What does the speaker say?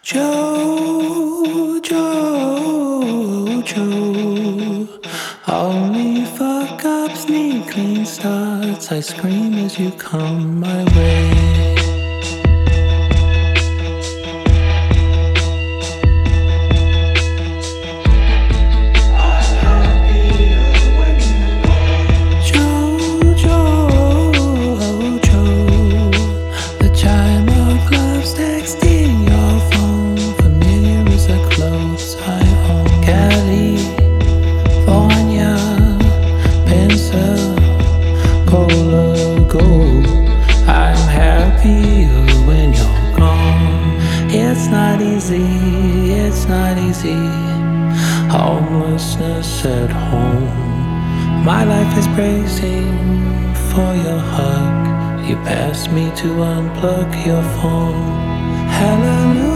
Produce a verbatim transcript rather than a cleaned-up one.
Joe, Joe, Joe. Only fuck ups need clean starts. I scream as you come my way. I'm happier when you're gone. It's not easy, it's not easy. Homelessness at home. My life is bracing for your hug. You passed me to unplug your phone. Hallelujah.